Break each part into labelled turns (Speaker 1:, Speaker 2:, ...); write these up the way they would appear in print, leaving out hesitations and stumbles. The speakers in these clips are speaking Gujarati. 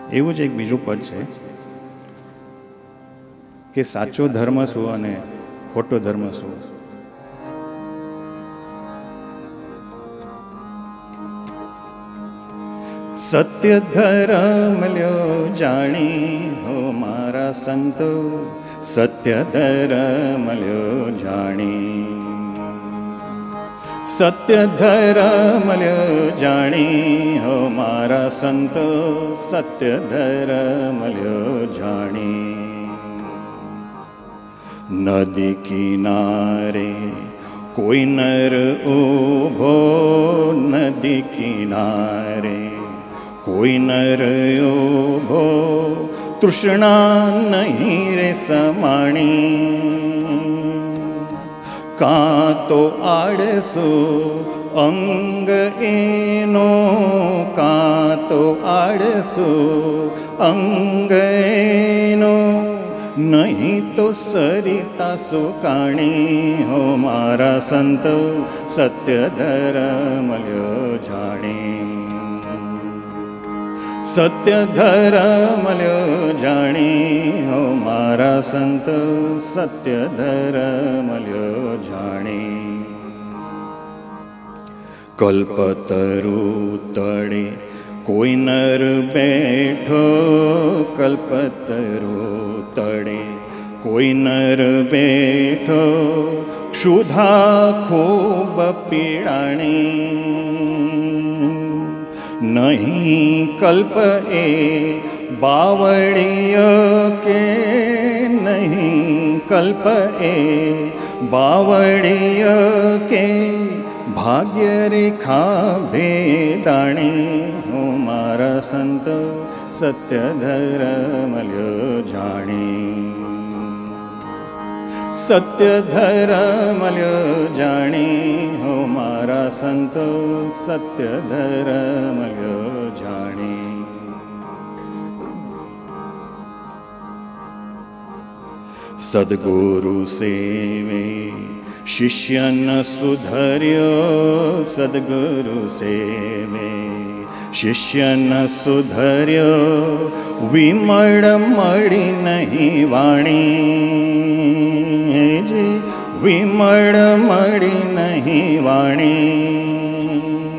Speaker 1: એવું જ એક બીજું પદ છે કે સાચો ધર્મ શું અને ખોટો ધર્મ શું. સત્ય ધર્મ લ્યો જાણી હો મારા સંતો, સત્ય ધર્મ લ્યો જાણી, સત્ય ધર્મ લ્યો જાણી હો મારા સંતો, સત્ય ધર્મ લ્યો જાણી. નદી કિનારે કોઈ નર ઊભો, નદી કિનારે કોઈ નર ઊભો, તૃષ્ણા નહીં રે સમાણી. કાં તો આળસો અંગ એનો, કાં તો આળસો અંગ એનો, નહીં તો સરિતા સુકાણી હો મારા સંતો, સત્ય ધર્મ લ્યો જાણી, સત્ય ધર્મ લ્યો જાણી હો મારા સંતો, સત્ય ધર્મ લ્યો જાણી. કલ્પતરુ તળે કોઈ નર બેઠો, કલ્પતરુ તળે કોઈ નર બેઠો, ક્ષુધા ખૂબ પીડાણી. નહીં કલ્પ એ બાવળીય કે, નહીં કલ્પ એ બાવળીય કે, ભાગ્ય રેખા ભેદાણી હો મારા સંતો, સત્ય ધર્મ લ્યો જાણી, સત્ય ધર્મ લ્યો જાણી હો મારા સંતો, સત્ય ધર્મ લ્યો જાણી. સદગુરુ સેવે શિષ્ય ન સુધર્યો, સદગુરુ સેવે શિષ્ય ન સુધર્યો, વિમળ મળી નહીં વાણી, જે વિમળ મળી નહીં વાણી.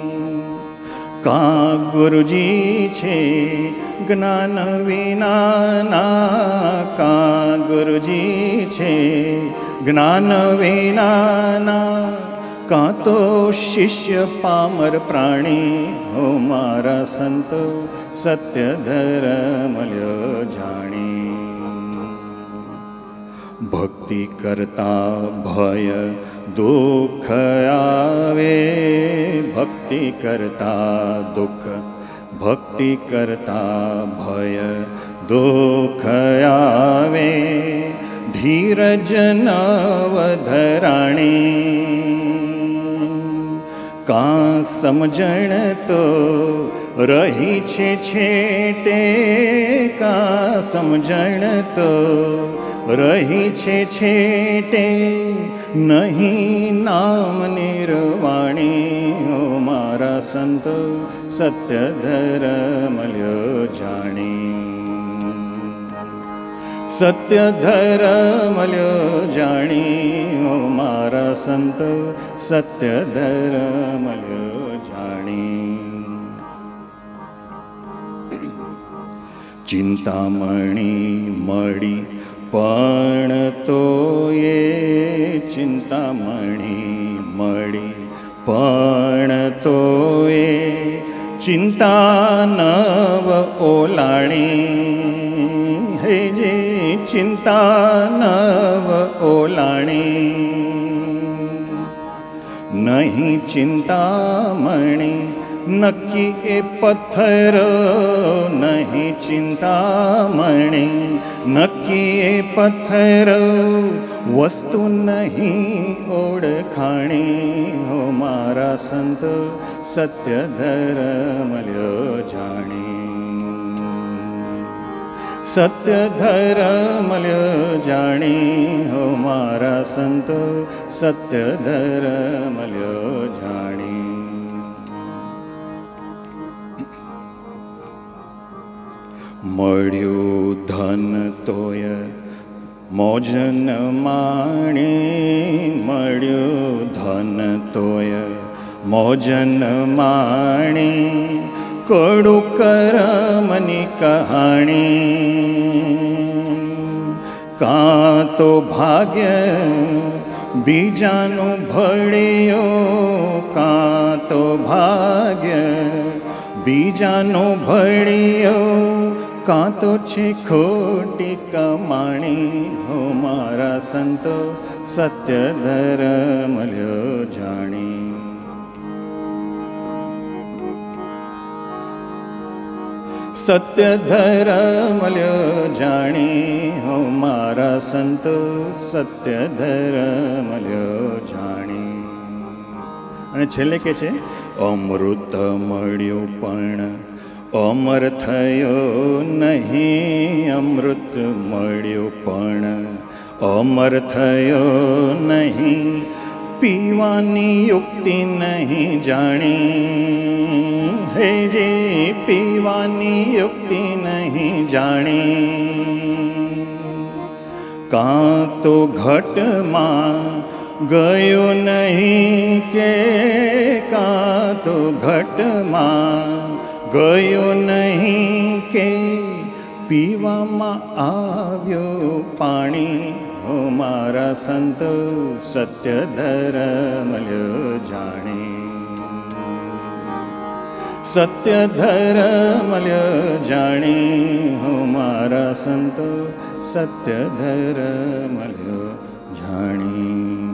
Speaker 1: કાં ગુરુજી છે જ્ઞાન વિનાના, કાં ગુરુજી છે જ્ઞાન વિનાના, કાં તો શિષ્ય પામર પ્રાણી હો મારા સંતો, સત્ય ધર્મ લ્યો જાણી. ભક્તિ કરતા ભય દુઃખ આવે, ભક્તિ કરતા દુઃખ, ભક્તિ કરતા ભય દુઃખ આવે, ધીરજ નવ ધરાણી. કાં સમજણ તો રહી છે છેટે, કાં સમજણ તો રહી છે છેટે, નહીં નામ નિર્વાણી હો મારા સંતો, સત્ય ધર્મ લ્યો જાણી, સત્ય ધર્મ લ્યો જાણી હો મારા સંતો, સત્ય ધર્મ લ્યો જાણી. ચિંતામણી મળી પણ તો એ, ચિંતામણી મળી પણ તો એ, ચિંતા નવ ઓલાણી, હે જે ચિંતા નવ ઓલાણી. નહીં ચિંતામણી નક્કી એ પથ્થર, નહીં ચિંતામણી નક્કી એ પથ્થર, વસ્તુ નહીં ઓળખાણી હો મારા સંતો, સત્ય ધર્મ લ્યો જાણી, સત્ય ધર્મ લ્યો જાણી હો મારા સંતો, સત્ય ધર્મ લ્યો જાણી. મળ્યું ધન તોય મોજ ન માણી, મળ્યું ધન તોય મોજ ન માણી, કડું કરમની કહાણી. કાં તો ભાગ્ય બીજાનું ભળ્યો, કાં તો ભાગ્ય બીજાનું ભળ્યો, કાં તો છે ખોટી કમાણી. હો મારા સંતો સત્ય ધર્મ લ્યો જાણી. સત્ય ધર્મ લ્યો જાણી, હો મારા સંતો સત્ય ધર્મ લ્યો જાણી. અને છેલ્લે કે છે અમૃત મળ્યું પણ અમર થયો નહીં, અમૃત મળ્યું પણ અમર થયો નહીં, પીવાની યુક્તિ નહીં જાણી. હે જે પીવાની યુક્તિ નહીં જાણી. કાં તો ઘટમાં ગયું નહીં કે, કાં તો ઘટમાં ગયું નહીં કે, પીવામાં આવ્યું પાણી. હો મારા સંતો સત્ય ધર્મ લ્યો જાણી. સત્ય ધર્મ લ્યો જાણી, હો મારા સંતો સત્ય ધર્મ લ્યો જાણી.